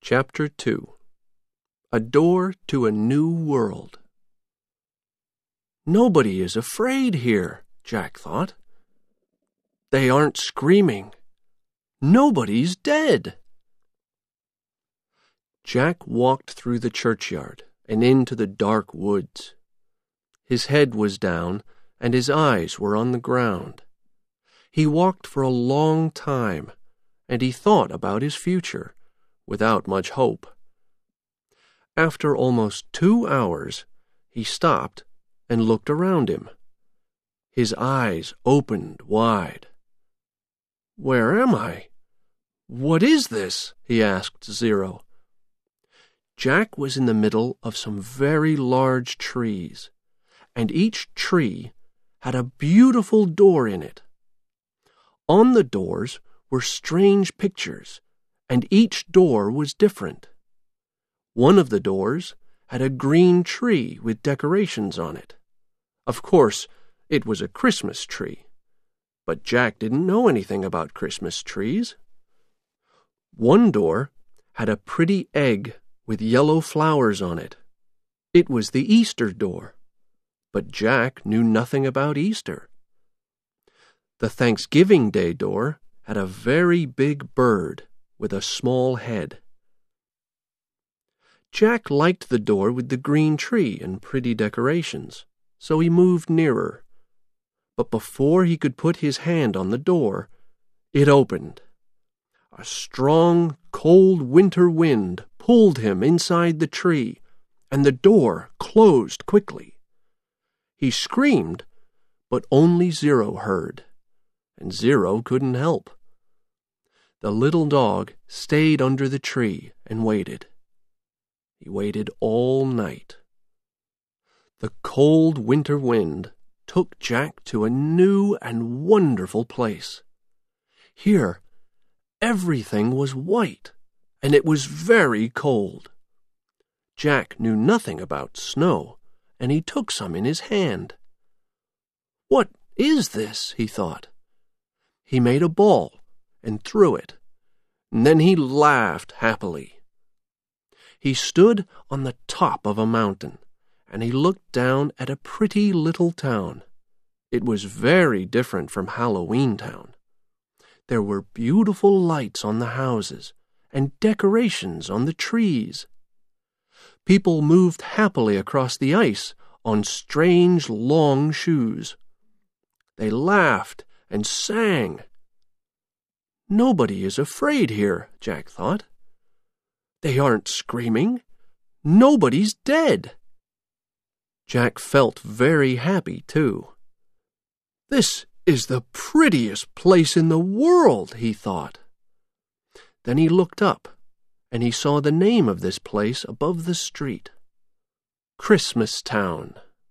Chapter 2. A Door to a New World. Nobody is afraid here, Jack thought. They aren't screaming. Nobody's dead. Jack walked through the churchyard and into the dark woods. His head was down and his eyes were on the ground. He walked for a long time, and he thought about his future, without much hope. After almost 2 hours, he stopped and looked around him. His eyes opened wide. "Where am I? What is this?" he asked Zero. Jack was in the middle of some very large trees, and each tree had a beautiful door in it. On the doors were strange pictures, and each door was different. One of the doors had a green tree with decorations on it. Of course, it was a Christmas tree, but Jack didn't know anything about Christmas trees. One door had a pretty egg with yellow flowers on it. It was the Easter door, but Jack knew nothing about Easter. The Thanksgiving Day door had a very big bird with a small head. Jack liked the door with the green tree and pretty decorations, so he moved nearer. But before he could put his hand on the door, it opened. A strong, cold winter wind pulled him inside the tree, and the door closed quickly. He screamed, but only Zero heard, and Zero couldn't help. The little dog stayed under the tree and waited. He waited all night. The cold winter wind took Jack to a new and wonderful place. Here, everything was white, and it was very cold. Jack knew nothing about snow, and he took some in his hand. "What is this?" he thought. He made a ball and threw it, and then he laughed happily. He stood on the top of a mountain, and he looked down at a pretty little town. It was very different from Halloween Town. There were beautiful lights on the houses and decorations on the trees. People moved happily across the ice on strange long shoes. They laughed and sang. Nobody is afraid here, Jack thought. They aren't screaming. Nobody's dead. Jack felt very happy, too. This is the prettiest place in the world, he thought. Then he looked up, and he saw the name of this place above the street. Christmas Town.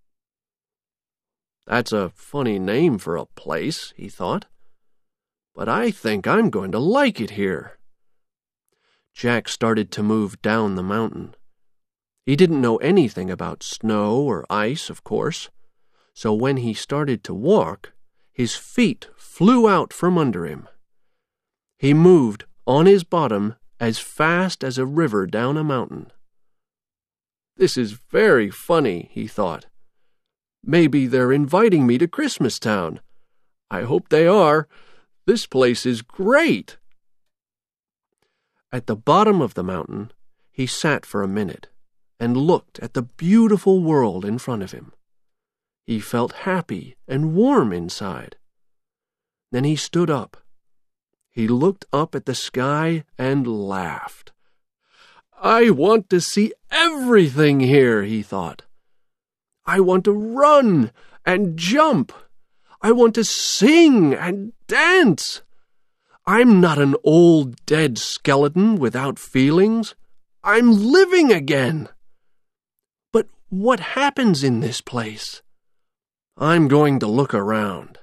That's a funny name for a place, he thought. But I think I'm going to like it here. Jack started to move down the mountain. He didn't know anything about snow or ice, of course, so when he started to walk, his feet flew out from under him. He moved on his bottom as fast as a river down a mountain. This is very funny, he thought. Maybe they're inviting me to Christmas Town. I hope they are. This place is great. At the bottom of the mountain, he sat for a minute and looked at the beautiful world in front of him. He felt happy and warm inside. Then he stood up. He looked up at the sky and laughed. I want to see everything here, he thought. I want to run and jump. I want to sing and dance. I'm not an old dead skeleton without feelings. I'm living again. But what happens in this place? I'm going to look around.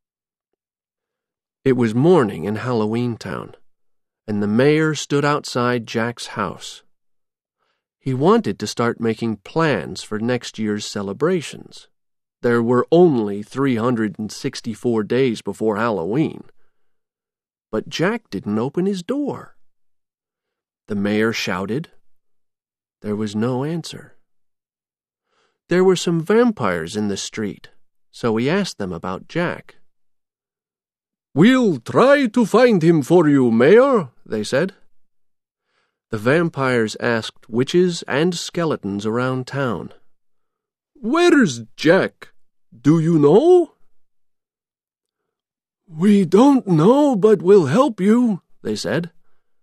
It was morning in Halloween Town, and the mayor stood outside Jack's house. He wanted to start making plans for next year's celebrations. There were only 364 days before Halloween. But Jack didn't open his door. The mayor shouted. There was no answer. There were some vampires in the street, so he asked them about Jack. "We'll try to find him for you, Mayor," they said. The vampires asked witches and skeletons around town. "Where's Jack? Do you know?" "We don't know, but we'll help you," they said.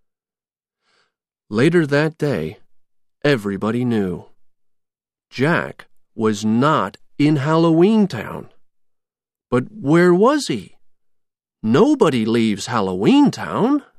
Later that day, everybody knew. Jack was not in Halloween Town. But where was he? Nobody leaves Halloween Town.